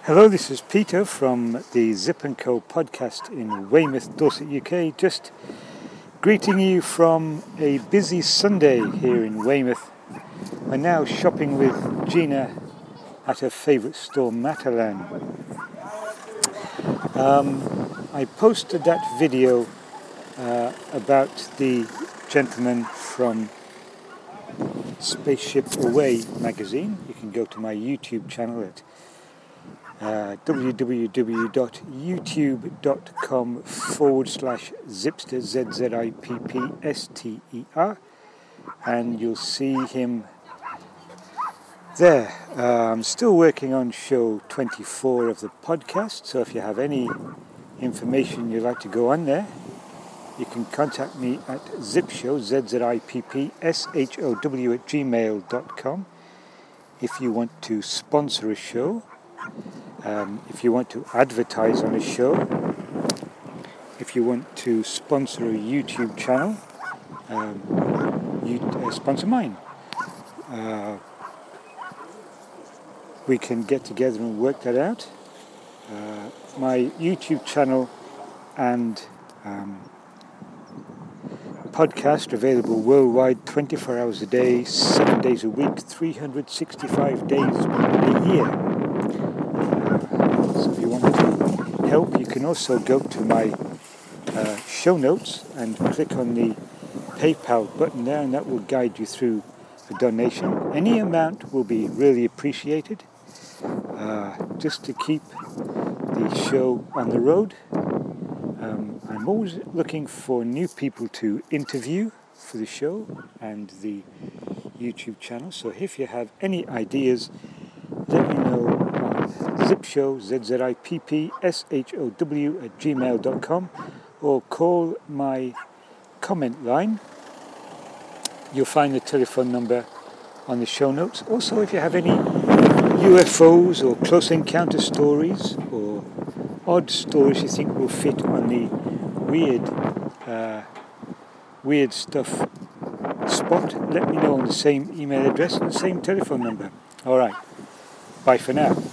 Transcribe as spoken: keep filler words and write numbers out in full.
Hello, this is Peter from the Zip and Co podcast in Weymouth, Dorset, U K. Just greeting you from a busy Sunday here in Weymouth. We're now shopping with Gina at her favourite store, Matalan. Um, I posted that video uh, about the gentleman from Spaceship Away magazine. You can go to my YouTube channel at Uh, www.youtube.com forward slash Zipster, Z Z I P P S T E R, and you'll see him there. Uh, I'm still working on show twenty-four of the podcast, so if you have any information you'd like to go on there, you can contact me at zipshow, Z Z I P P S H O W at gmail dot com if you want to sponsor a show. Um, if you want to advertise on a show, if you want to sponsor a YouTube channel, um, you uh, sponsor mine. Uh, we can get together and work that out. Uh, my YouTube channel and um, podcast available worldwide, twenty-four hours a day, seven days a week, three hundred sixty-five days a year. So if you want to help, you can also go to my uh, show notes and click on the PayPal button there, and that will guide you through a donation. Any amount will be really appreciated, uh, just to keep the show on the road. Um, I'm always looking for new people to interview for the show and the YouTube channel. So if you have any ideas, let me know on zipshow, Z Z I P P S H O W at gmail dot com, or call my comment line. You'll find the telephone number on the show notes. Also, if you have any U F Os or close encounter stories or odd stories you think will fit on the weird, uh, weird stuff spot, let me know on the same email address and the same telephone number. All right. Bye for now.